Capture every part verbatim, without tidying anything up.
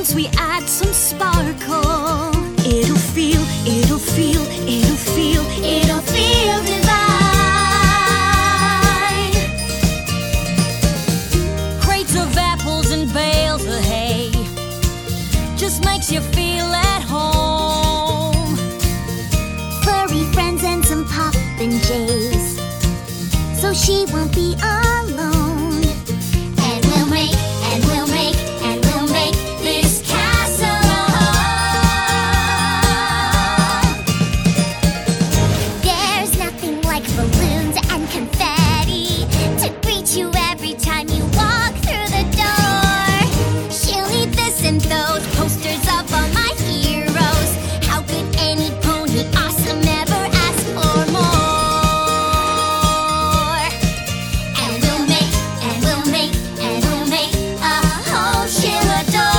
once we add some sparkle, it'll feel, it'll feel, it'll feel, it'll feel divine. Crates of apples and bales of hay just makes you feel at home. Furry friends and some popinjays, so she won't be alone. And we'll make, and we'll make, and we'll make this castle a home. There's nothing like balloons and confetti to greet you every time you walk through the door. She'll need this and those posters of all my heroes. How could any pony awesome ever ask for more? And we'll make, and we'll make, and we'll make a home she'll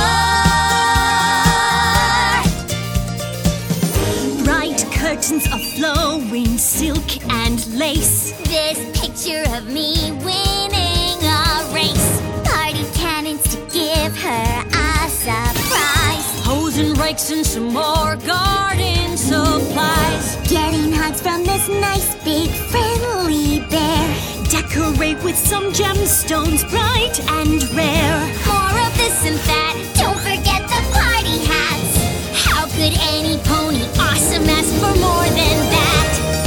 adore. Bright curtains of flowing silk and lace, This picture of me winning a race. Party cannons to give her a surprise. hose and rakes and some more garden supplies. Getting hugs from this nice big friendly bear. Decorate with some gemstones bright and rare. More of this and that, don't forget the party hats. How could any pony awesome ask for more than that?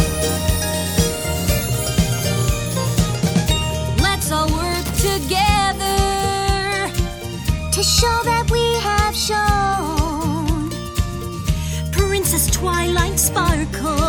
Let's all work together To show that we have shown Princess Twilight sparkle